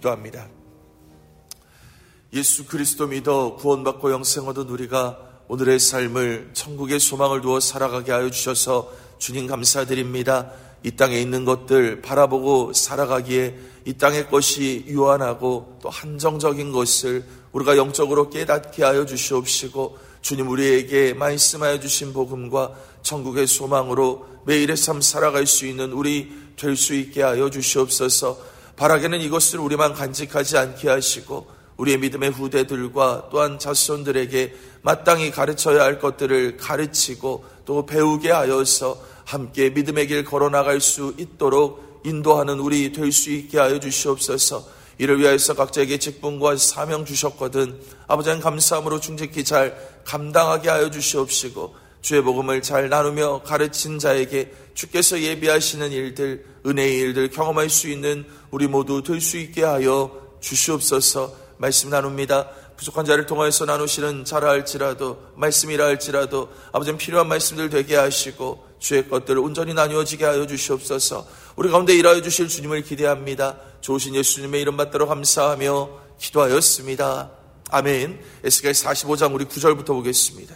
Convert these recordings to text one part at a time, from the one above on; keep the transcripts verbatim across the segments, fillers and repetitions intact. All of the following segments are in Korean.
기도합니다. 예수 그리스도 믿어 구원받고 영생 얻은 우리가 오늘의 삶을 천국의 소망을 두어 살아가게 하여 주셔서 주님 감사드립니다. 이 땅에 있는 것들 바라보고 살아가기에 이 땅의 것이 유한하고 또 한정적인 것을 우리가 영적으로 깨닫게 하여 주시옵시고, 주님 우리에게 말씀하여 주신 복음과 천국의 소망으로 매일의 삶 살아갈 수 있는 우리 될 수 있게 하여 주시옵소서. 바라기는 이것을 우리만 간직하지 않게 하시고 우리의 믿음의 후대들과 또한 자손들에게 마땅히 가르쳐야 할 것들을 가르치고 또 배우게 하여서 함께 믿음의 길 걸어나갈 수 있도록 인도하는 우리 될 수 있게 하여 주시옵소서. 이를 위하여서 각자에게 직분과 사명 주셨거든 아버지 하나님 감사함으로 충직히 잘 감당하게 하여 주시옵시고, 주의 복음을 잘 나누며 가르친 자에게 주께서 예비하시는 일들, 은혜의 일들 경험할 수 있는 우리 모두 될 수 있게 하여 주시옵소서. 말씀 나눕니다. 부족한 자를 통하여서 나누시는 자라 할지라도 말씀이라 할지라도 아버지는 필요한 말씀들 되게 하시고 주의 것들을 온전히 나누어지게 하여 주시옵소서. 우리 가운데 일하여 주실 주님을 기대합니다. 좋으신 예수님의 이름 받들어 감사하며 기도하였습니다. 아멘. 에스겔 사십오 장 우리 구 절부터 보겠습니다.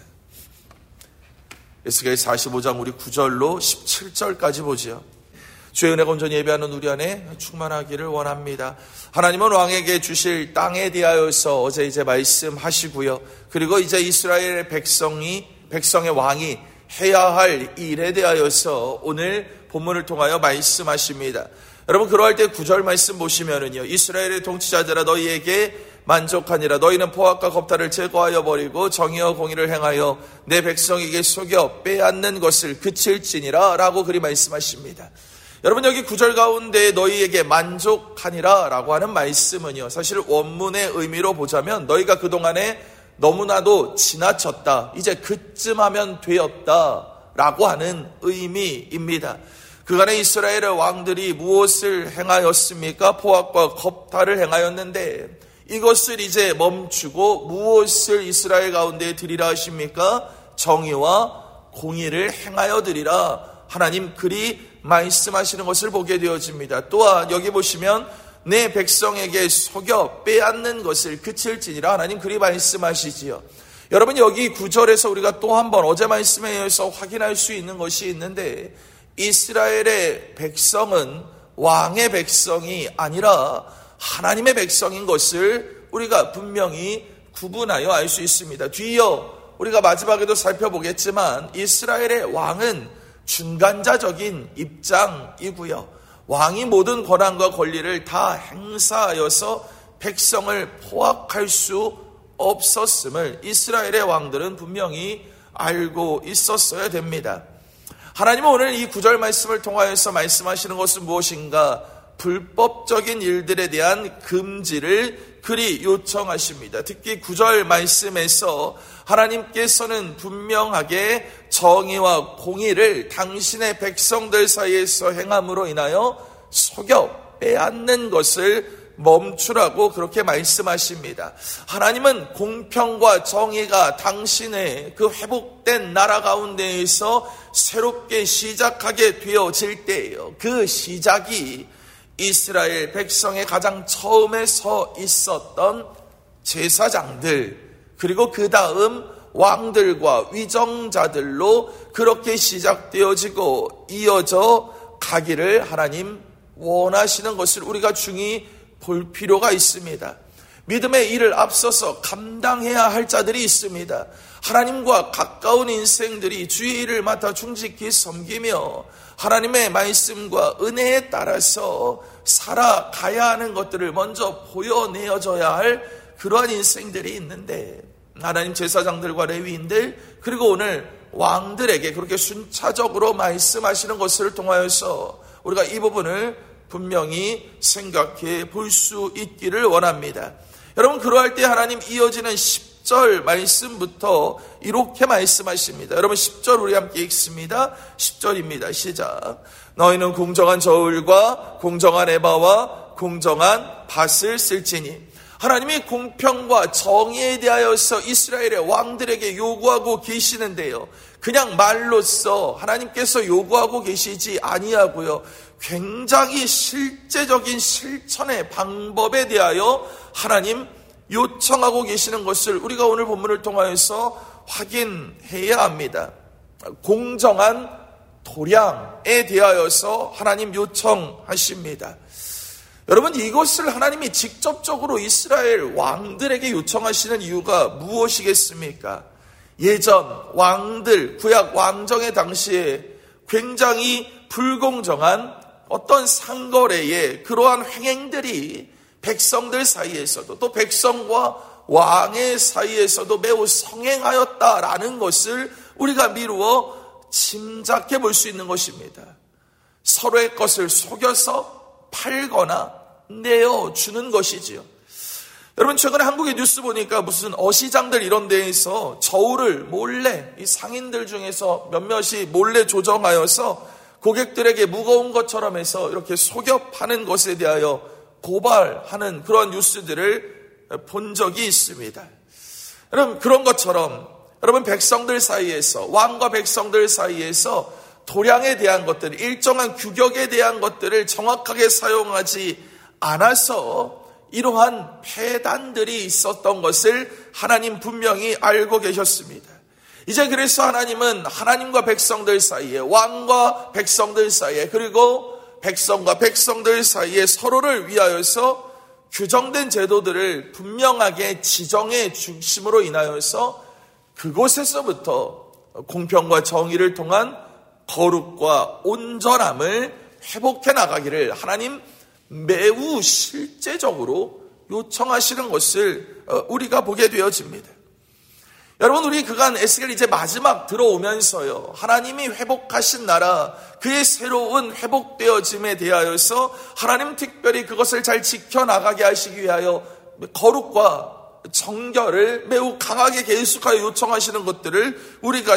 에스겔 사십오 장 우리 구 절로 십칠 절까지 보죠. 주의 은혜가 온전히 예배하는 우리 안에 충만하기를 원합니다. 하나님은 왕에게 주실 땅에 대하여서 어제 이제 말씀하시고요. 그리고 이제 이스라엘 백성이 백성의 왕이 해야 할 일에 대하여서 오늘 본문을 통하여 말씀하십니다. 여러분 그러할 때 구 절 말씀 보시면은요, 이스라엘의 통치자들아 너희에게 만족하니라. 너희는 포악과 겁탈을 제거하여 버리고 정의와 공의를 행하여 내 백성에게 속여 빼앗는 것을 그칠지니라 라고 그리 말씀하십니다. 여러분 여기 구 절 가운데 너희에게 만족하니라 라고 하는 말씀은요, 사실 원문의 의미로 보자면 너희가 그동안에 너무나도 지나쳤다, 이제 그쯤 하면 되었다 라고 하는 의미입니다. 그간의 이스라엘의 왕들이 무엇을 행하였습니까? 포악과 겁탈을 행하였는데 이것을 이제 멈추고 무엇을 이스라엘 가운데 드리라 하십니까? 정의와 공의를 행하여 드리라. 하나님 그리 말씀하시는 것을 보게 되어집니다. 또한 여기 보시면 내 백성에게 속여 빼앗는 것을 그칠지니라. 하나님 그리 말씀하시지요. 여러분 여기 구 절에서 우리가 또 한 번 어제 말씀에 의해서 확인할 수 있는 것이 있는데, 이스라엘의 백성은 왕의 백성이 아니라 하나님의 백성인 것을 우리가 분명히 구분하여 알 수 있습니다. 뒤이어 우리가 마지막에도 살펴보겠지만 이스라엘의 왕은 중간자적인 입장이고요. 왕이 모든 권한과 권리를 다 행사하여서 백성을 포악할 수 없었음을 이스라엘의 왕들은 분명히 알고 있었어야 됩니다. 하나님은 오늘 이 구 절 말씀을 통하여서 말씀하시는 것은 무엇인가? 불법적인 일들에 대한 금지를 그리 요청하십니다. 특히 구 절 말씀에서 하나님께서는 분명하게 정의와 공의를 당신의 백성들 사이에서 행함으로 인하여 속여 빼앗는 것을 멈추라고 그렇게 말씀하십니다. 하나님은 공평과 정의가 당신의 그 회복된 나라 가운데에서 새롭게 시작하게 되어질 때예요. 그 시작이 이스라엘 백성의 가장 처음에 서 있었던 제사장들, 그리고 그 다음 왕들과 위정자들로 그렇게 시작되어지고 이어져 가기를 하나님 원하시는 것을 우리가 중히 볼 필요가 있습니다. 믿음의 일을 앞서서 감당해야 할 자들이 있습니다. 하나님과 가까운 인생들이 주의 일을 맡아 충직히 섬기며 하나님의 말씀과 은혜에 따라서 살아가야 하는 것들을 먼저 보여내어줘야 할 그러한 인생들이 있는데, 하나님 제사장들과 레위인들 그리고 오늘 왕들에게 그렇게 순차적으로 말씀하시는 것을 통하여서 우리가 이 부분을 분명히 생각해 볼 수 있기를 원합니다. 여러분 그러할 때 하나님 이어지는 십 절 말씀부터 이렇게 말씀하십니다. 여러분 십 절 우리 함께 읽습니다. 십 절입니다. 시작. 너희는 공정한 저울과 공정한 에바와 공정한 밭을 쓸지니. 하나님이 공평과 정의에 대하여서 이스라엘의 왕들에게 요구하고 계시는데요, 그냥 말로써 하나님께서 요구하고 계시지 아니하고요. 굉장히 실제적인 실천의 방법에 대하여 하나님 요청하고 계시는 것을 우리가 오늘 본문을 통하여서 확인해야 합니다. 공정한 도량에 대하여서 하나님 요청하십니다. 여러분, 이것을 하나님이 직접적으로 이스라엘 왕들에게 요청하시는 이유가 무엇이겠습니까? 예전 왕들, 구약 왕정의 당시에 굉장히 불공정한 어떤 상거래의 그러한 횡행들이 백성들 사이에서도 또 백성과 왕의 사이에서도 매우 성행하였다라는 것을 우리가 미루어 짐작해 볼 수 있는 것입니다. 서로의 것을 속여서 팔거나 내어주는 것이지요. 여러분, 최근에 한국의 뉴스 보니까 무슨 어시장들 이런 데에서 저울을 몰래, 이 상인들 중에서 몇몇이 몰래 조정하여서 고객들에게 무거운 것처럼 해서 이렇게 속여 파는 것에 대하여 고발하는 그런 뉴스들을 본 적이 있습니다. 여러분, 그런 것처럼 여러분, 백성들 사이에서, 왕과 백성들 사이에서 도량에 대한 것들, 일정한 규격에 대한 것들을 정확하게 사용하지 않아서 이러한 폐단들이 있었던 것을 하나님 분명히 알고 계셨습니다. 이제 그래서 하나님은 하나님과 백성들 사이에, 왕과 백성들 사이에, 그리고 백성과 백성들 사이에 서로를 위하여서 규정된 제도들을 분명하게 지정해 주심으로 인하여서 그곳에서부터 공평과 정의를 통한 거룩과 온전함을 회복해 나가기를 하나님 매우 실제적으로 요청하시는 것을 우리가 보게 되어집니다. 여러분, 우리 그간 에스겔 이제 마지막 들어오면서요, 하나님이 회복하신 나라, 그의 새로운 회복되어짐에 대하여서 하나님 특별히 그것을 잘 지켜나가게 하시기 위하여 거룩과 정결을 매우 강하게 계속하여 요청하시는 것들을 우리가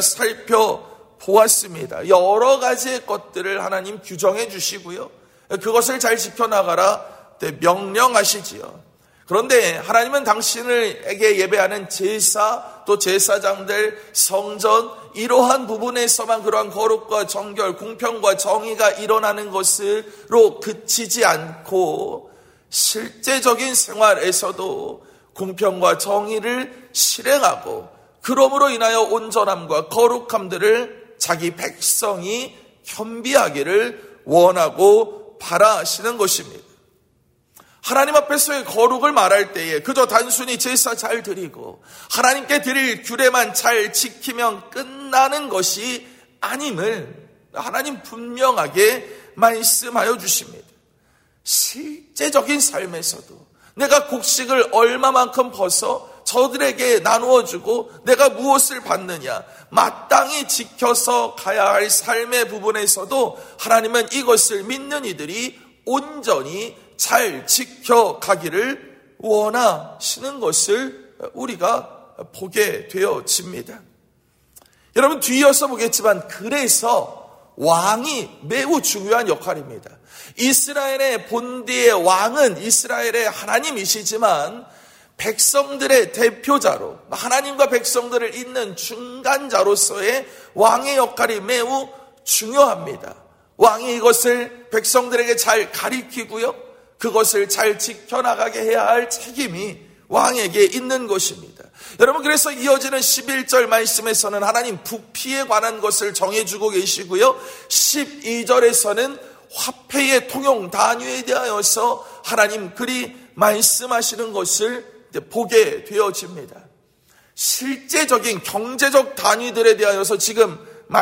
살펴보았습니다. 여러 가지의 것들을 하나님 규정해 주시고요, 그것을 잘 지켜나가라 명령하시지요. 그런데 하나님은 당신에게 예배하는 제사, 또 제사장들, 성전, 이러한 부분에서만 그러한 거룩과 정결, 공평과 정의가 일어나는 것으로 그치지 않고 실제적인 생활에서도 공평과 정의를 실행하고 그러므로 인하여 온전함과 거룩함들을 자기 백성이 겸비하기를 원하고 바라시는 것입니다. 하나님 앞에서의 거룩을 말할 때에 그저 단순히 제사 잘 드리고 하나님께 드릴 규례만 잘 지키면 끝나는 것이 아님을 하나님 분명하게 말씀하여 주십니다. 실제적인 삶에서도 내가 곡식을 얼마만큼 벗어 저들에게 나누어주고 내가 무엇을 받느냐, 마땅히 지켜서 가야 할 삶의 부분에서도 하나님은 이것을 믿는 이들이 온전히 잘 지켜가기를 원하시는 것을 우리가 보게 되어집니다. 여러분, 뒤이어서 보겠지만 그래서 왕이 매우 중요한 역할입니다. 이스라엘의 본디의 왕은 이스라엘의 하나님이시지만 백성들의 대표자로, 하나님과 백성들을 잇는 중간자로서의 왕의 역할이 매우 중요합니다. 왕이 이것을 백성들에게 잘 가리키고요, 그것을 잘 지켜나가게 해야 할 책임이 왕에게 있는 것입니다. 여러분, 그래서 이어지는 십일 절 말씀에서는 하나님 부피에 관한 것을 정해주고 계시고요, 십이 절에서는 화폐의 통용 단위에 대하여서 하나님 그리 말씀하시는 것을 보게 되어집니다. 실제적인 경제적 단위들에 대하여서 지금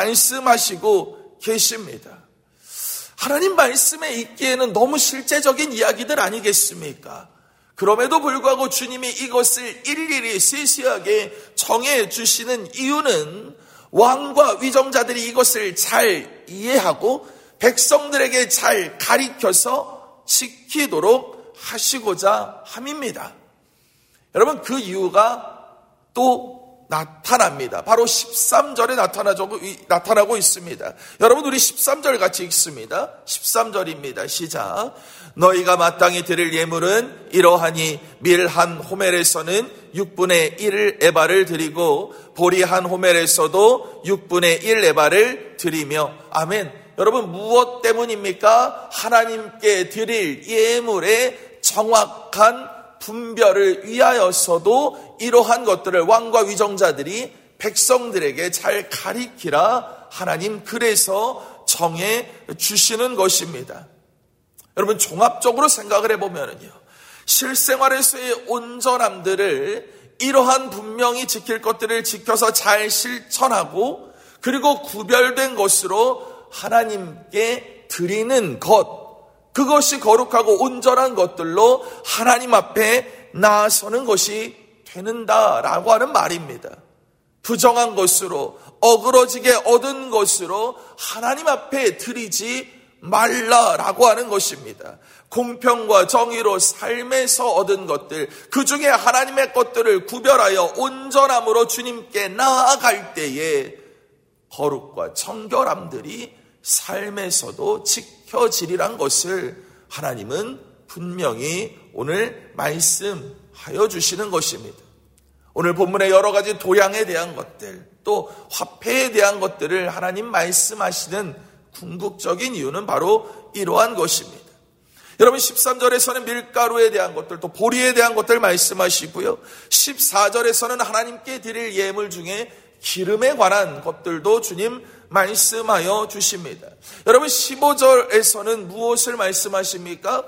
말씀하시고 계십니다. 하나님 말씀에 있기에는 너무 실제적인 이야기들 아니겠습니까? 그럼에도 불구하고 주님이 이것을 일일이 세세하게 정해 주시는 이유는 왕과 위정자들이 이것을 잘 이해하고 백성들에게 잘 가리켜서 지키도록 하시고자 함입니다. 여러분, 그 이유가 또 나타납니다. 바로 십삼 절에 나타나고, 나타나고 있습니다. 여러분, 우리 십삼 절 같이 읽습니다. 십삼 절입니다. 시작. 너희가 마땅히 드릴 예물은 이러하니 밀 한 호멜에서는 육분의 일 에바를 드리고 보리 한 호멜에서도 육분의 일 에바를 드리며. 아멘. 여러분, 무엇 때문입니까? 하나님께 드릴 예물의 정확한 분별을 위하여서도 이러한 것들을 왕과 위정자들이 백성들에게 잘 가리키라 하나님 그래서 정해 주시는 것입니다. 여러분, 종합적으로 생각을 해보면요, 실생활에서의 온전함들을 이러한 분명히 지킬 것들을 지켜서 잘 실천하고 그리고 구별된 것으로 하나님께 드리는 것, 그것이 거룩하고 온전한 것들로 하나님 앞에 나아서는 것이 되는다라고 하는 말입니다. 부정한 것으로, 어그러지게 얻은 것으로 하나님 앞에 드리지 말라라고 하는 것입니다. 공평과 정의로 삶에서 얻은 것들, 그 중에 하나님의 것들을 구별하여 온전함으로 주님께 나아갈 때에 거룩과 청결함들이 삶에서도 지켜지리란 것을 하나님은 분명히 오늘 말씀하여 주시는 것입니다. 오늘 본문의 여러 가지 도량에 대한 것들, 또 화폐에 대한 것들을 하나님 말씀하시는 궁극적인 이유는 바로 이러한 것입니다. 여러분, 십삼 절에서는 밀가루에 대한 것들, 또 보리에 대한 것들 말씀하시고요, 십사 절에서는 하나님께 드릴 예물 중에 기름에 관한 것들도 주님 말씀하여 주십니다. 여러분, 십오 절에서는 무엇을 말씀하십니까?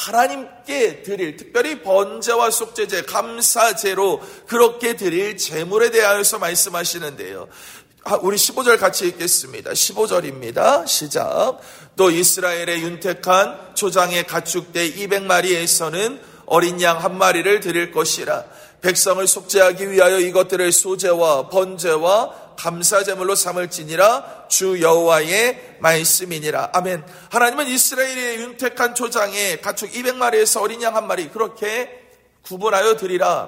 하나님께 드릴, 특별히 번제와 속죄제, 감사제로 그렇게 드릴 제물에 대하여서 말씀하시는데요. 우리 십오 절 같이 읽겠습니다. 십오 절입니다. 시작. 또 이스라엘의 윤택한 초장의 가축대 이백 마리에서는 어린 양 한 마리를 드릴 것이라. 백성을 속죄하기 위하여 이것들을 소제와 번제와 감사제물로 삼을지니라 주 여호와의 말씀이니라. 아멘. 하나님은 이스라엘의 윤택한 초장의 가축 이백 마리에서 어린 양 한 마리 그렇게 구분하여 드리라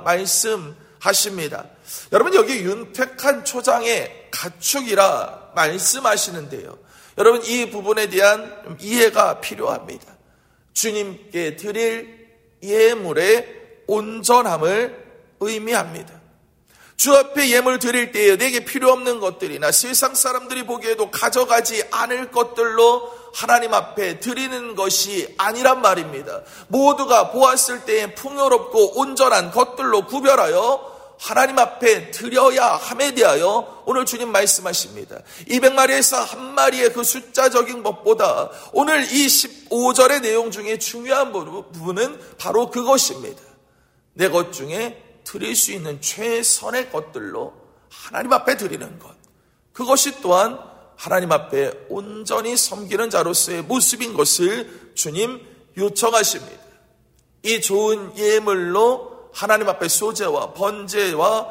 말씀하십니다. 여러분, 여기 윤택한 초장의 가축이라 말씀하시는데요, 여러분, 이 부분에 대한 이해가 필요합니다. 주님께 드릴 예물의 온전함을 의미합니다. 주 앞에 예물 드릴 때에 내게 필요 없는 것들이나 세상 사람들이 보기에도 가져가지 않을 것들로 하나님 앞에 드리는 것이 아니란 말입니다. 모두가 보았을 때에 풍요롭고 온전한 것들로 구별하여 하나님 앞에 드려야 함에 대하여 오늘 주님 말씀하십니다. 이백 마리에서 한 마리의 그 숫자적인 것보다 오늘 이 십오 절의 내용 중에 중요한 부분은 바로 그것입니다. 내 것 중에 드릴 수 있는 최선의 것들로 하나님 앞에 드리는 것, 그것이 또한 하나님 앞에 온전히 섬기는 자로서의 모습인 것을 주님 요청하십니다. 이 좋은 예물로 하나님 앞에 소제와 번제와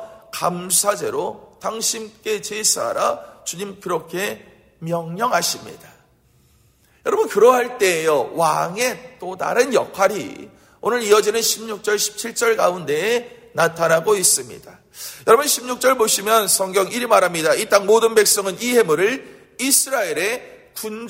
감사제로 당신께 제사하라 주님 그렇게 명령하십니다. 여러분, 그러할 때에요, 왕의 또 다른 역할이 오늘 이어지는 십육 절, 십칠 절 가운데에 나타나고 있습니다. 여러분, 십육 절 보시면 성경 이리 말합니다. 이 땅 모든 백성은 이 예물을 이스라엘의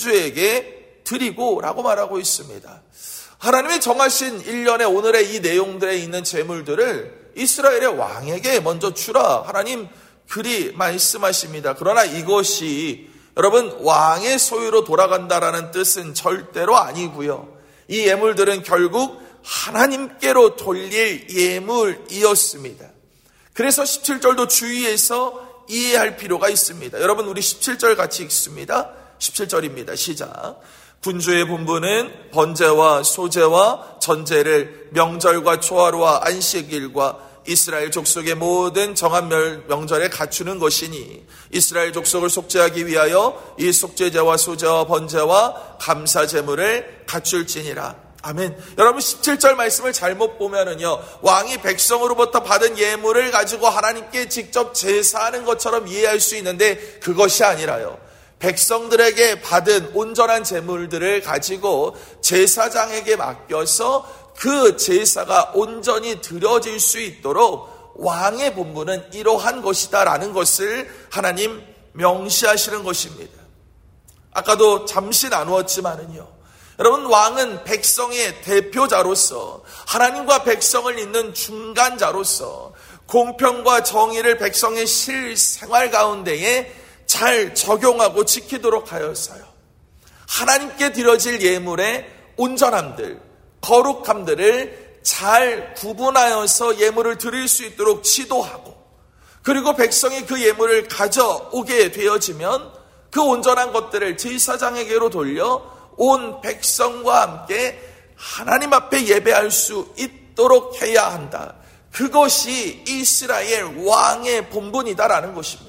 군주에게 드리고 라고 말하고 있습니다. 하나님이 정하신 일련의 오늘의 이 내용들에 있는 제물들을 이스라엘의 왕에게 먼저 주라 하나님 그리 말씀하십니다. 그러나 이것이 여러분 왕의 소유로 돌아간다라는 뜻은 절대로 아니고요, 이 예물들은 결국 하나님께로 돌릴 예물이었습니다. 그래서 십칠 절도 주의해서 이해할 필요가 있습니다. 여러분, 우리 십칠 절 같이 읽습니다. 십칠 절입니다. 시작. 군주의 본분은 번제와 소제와 전제를 명절과 초하루와 안식일과 이스라엘 족속의 모든 정한 명절에 갖추는 것이니 이스라엘 족속을 속죄하기 위하여 이 속죄제와 소제와 번제와 감사제물을 갖출지니라. 아멘. 여러분, 십칠 절 말씀을 잘못 보면은요, 왕이 백성으로부터 받은 예물을 가지고 하나님께 직접 제사하는 것처럼 이해할 수 있는데 그것이 아니라요, 백성들에게 받은 온전한 제물들을 가지고 제사장에게 맡겨서 그 제사가 온전히 드려질 수 있도록 왕의 본분은 이러한 것이다라는 것을 하나님 명시하시는 것입니다. 아까도 잠시 나누었지만은요, 여러분, 왕은 백성의 대표자로서, 하나님과 백성을 잇는 중간자로서 공평과 정의를 백성의 실생활 가운데에 잘 적용하고 지키도록 하여서요, 하나님께 드려질 예물의 온전함들, 거룩함들을 잘 구분하여서 예물을 드릴 수 있도록 지도하고, 그리고 백성이 그 예물을 가져오게 되어지면 그 온전한 것들을 제사장에게로 돌려 온 백성과 함께 하나님 앞에 예배할 수 있도록 해야 한다. 그것이 이스라엘 왕의 본분이다라는 것입니다.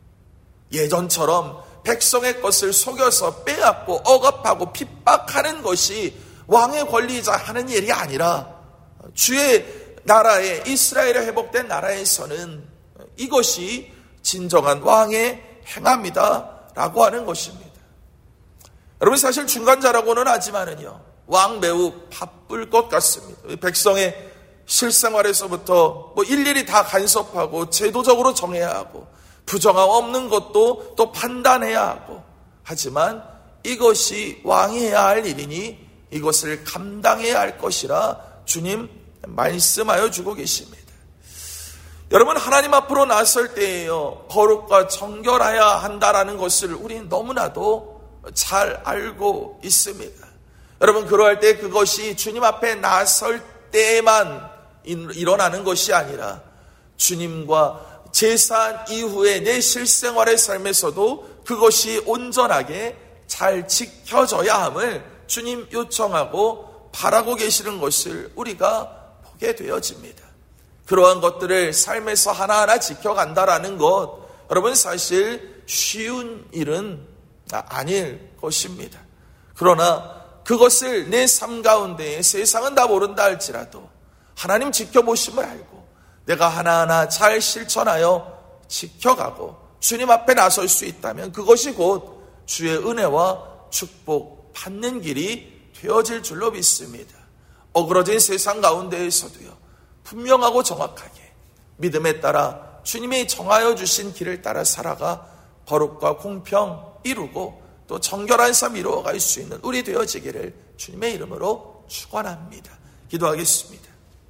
예전처럼 백성의 것을 속여서 빼앗고 억압하고 핍박하는 것이 왕의 권리이자 하는 일이 아니라, 주의 나라에, 이스라엘에 회복된 나라에서는 이것이 진정한 왕의 행함이다 라고 하는 것입니다. 여러분, 사실 중간자라고는 하지만은요, 왕 매우 바쁠 것 같습니다. 백성의 실생활에서부터 뭐 일일이 다 간섭하고 제도적으로 정해야 하고 부정함 없는 것도 또 판단해야 하고, 하지만 이것이 왕이 해야 할 일이니 이것을 감당해야 할 것이라 주님 말씀하여 주고 계십니다. 여러분, 하나님 앞으로 나설 때에요, 거룩과 정결해야 한다라는 것을 우리는 너무나도 잘 알고 있습니다. 여러분, 그러할 때 그것이 주님 앞에 나설 때만 일어나는 것이 아니라 주님과 제사한 이후에 내 실생활의 삶에서도 그것이 온전하게 잘 지켜져야 함을 주님 요청하고 바라고 계시는 것을 우리가 보게 되어집니다. 그러한 것들을 삶에서 하나하나 지켜간다라는 것, 여러분, 사실 쉬운 일은 아닐 것입니다. 그러나 그것을 내 삶 가운데 세상은 다 모른다 할지라도 하나님 지켜보심을 알고 내가 하나하나 잘 실천하여 지켜가고 주님 앞에 나설 수 있다면 그것이 곧 주의 은혜와 축복 받는 길이 되어질 줄로 믿습니다. 어그러진 세상 가운데에서도요, 분명하고 정확하게 믿음에 따라 주님이 정하여 주신 길을 따라 살아가 거룩과 공평 이루고 또 정결한 삶 이루어갈 수 있는 우리 되어지기를 주님의 이름으로 축원합니다. 기도하겠습니다.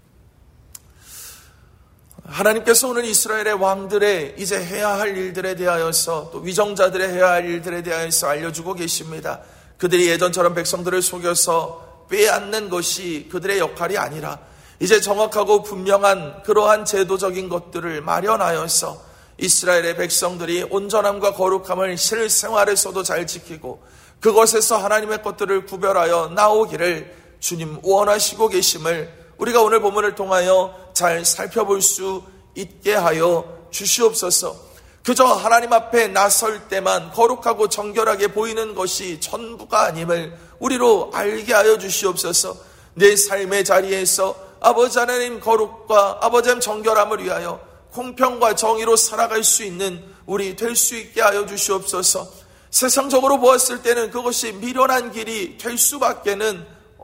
하나님께서 오늘 이스라엘의 왕들의 이제 해야 할 일들에 대하여서, 또 위정자들의 해야 할 일들에 대하여서 알려주고 계십니다. 그들이 예전처럼 백성들을 속여서 빼앗는 것이 그들의 역할이 아니라 이제 정확하고 분명한 그러한 제도적인 것들을 마련하여서 이스라엘의 백성들이 온전함과 거룩함을 실생활에서도 잘 지키고 그것에서 하나님의 것들을 구별하여 나오기를 주님 원하시고 계심을 우리가 오늘 본문을 통하여 잘 살펴볼 수 있게 하여 주시옵소서. 그저 하나님 앞에 나설 때만 거룩하고 정결하게 보이는 것이 전부가 아님을 우리로 알게 하여 주시옵소서. 내 삶의 자리에서 아버지 하나님 거룩과 아버지 하나님 정결함을 위하여 공평과 정의로 살아갈 수 있는 우리 될 수 있게 하여 주시옵소서. 세상적으로 보았을 때는 그것이 미련한 길이 될 수밖에는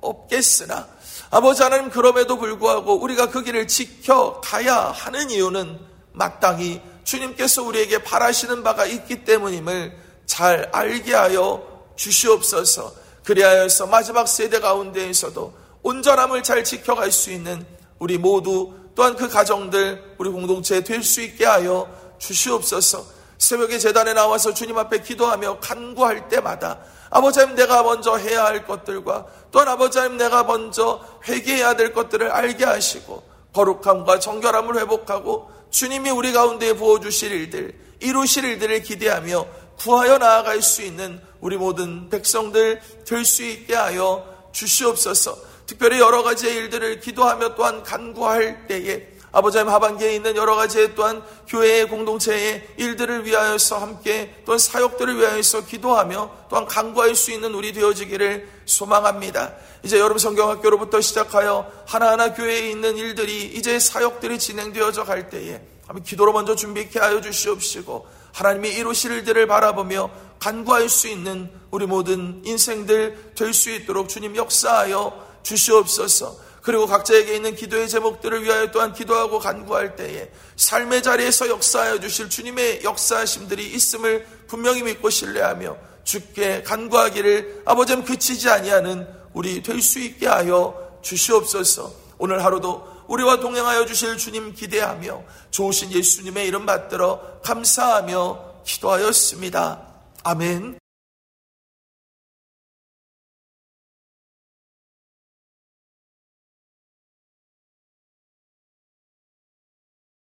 없겠으나 아버지 하나님, 그럼에도 불구하고 우리가 그 길을 지켜가야 하는 이유는 마땅히 주님께서 우리에게 바라시는 바가 있기 때문임을 잘 알게 하여 주시옵소서. 그리하여서 마지막 세대 가운데에서도 온전함을 잘 지켜갈 수 있는 우리 모두, 또한 그 가정들, 우리 공동체 될 수 있게 하여 주시옵소서. 새벽에 제단에 나와서 주님 앞에 기도하며 간구할 때마다 아버지 하나님, 내가 먼저 해야 할 것들과 또한 아버지 하나님, 내가 먼저 회개해야 될 것들을 알게 하시고 거룩함과 정결함을 회복하고 주님이 우리 가운데 부어주실 일들, 이루실 일들을 기대하며 구하여 나아갈 수 있는 우리 모든 백성들 될 수 있게 하여 주시옵소서. 특별히 여러 가지의 일들을 기도하며 또한 간구할 때에 아버지 하나님, 하반기에 있는 여러 가지의 또한 교회의 공동체의 일들을 위하여서 함께 또한 사역들을 위하여서 기도하며 또한 간구할 수 있는 우리 되어지기를 소망합니다. 이제 여름 성경학교로부터 시작하여 하나하나 교회에 있는 일들이 이제 사역들이 진행되어져 갈 때에 기도로 먼저 준비케 하여 주시옵시고 하나님이 이루실 일들을 바라보며 간구할 수 있는 우리 모든 인생들 될 수 있도록 주님 역사하여 주시옵소서. 그리고 각자에게 있는 기도의 제목들을 위하여 또한 기도하고 간구할 때에 삶의 자리에서 역사하여 주실 주님의 역사하심들이 있음을 분명히 믿고 신뢰하며 주께 간구하기를 아버지는 그치지 아니하는 우리 될 수 있게 하여 주시옵소서. 오늘 하루도 우리와 동행하여 주실 주님 기대하며 좋으신 예수님의 이름 받들어 감사하며 기도하였습니다. 아멘.